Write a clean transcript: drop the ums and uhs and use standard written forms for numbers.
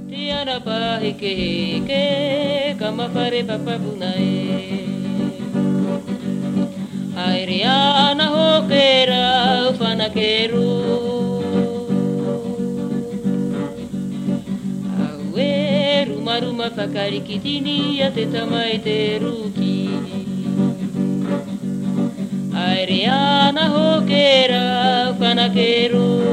Tiana pa hike hike kama fare papabunae. Airiana hokera ufana keru. Awe ruma ruma fakari kitini ate tamai teruki. Airiana hokera ufana keru.